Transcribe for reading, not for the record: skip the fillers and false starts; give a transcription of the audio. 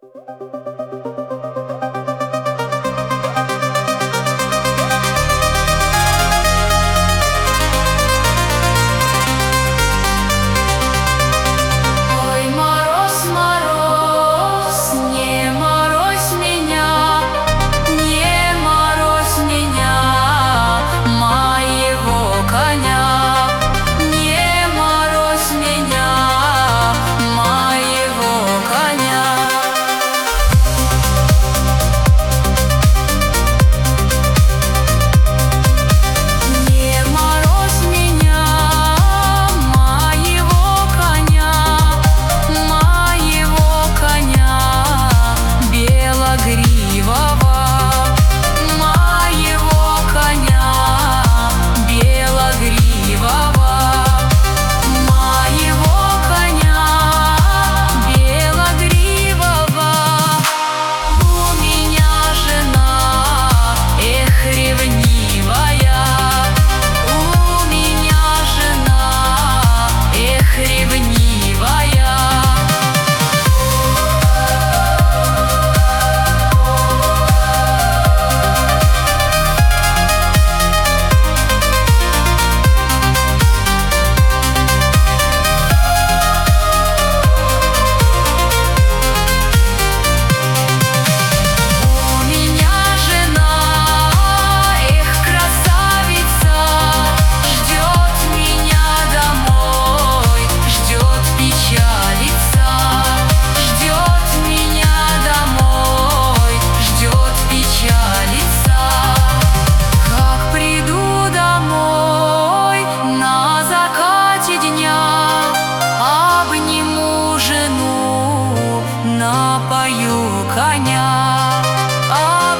Ой, мороз, мороз, не морозь меня, не морозь меня, моего коня. Не морозь меня, моего коня. Не морозь меня, моего коня, моего коня белогривого, моего коня белогривого, моего коня белогривого. У меня жена, эх, ревнивая, у меня жена, эх, ревнивая. У меня жена, эх, красавица, ждет меня домой, ждет, печалится, ждет меня домой, ждет, печалится. Как приду домой на закате дня, обниму жену, напою коня.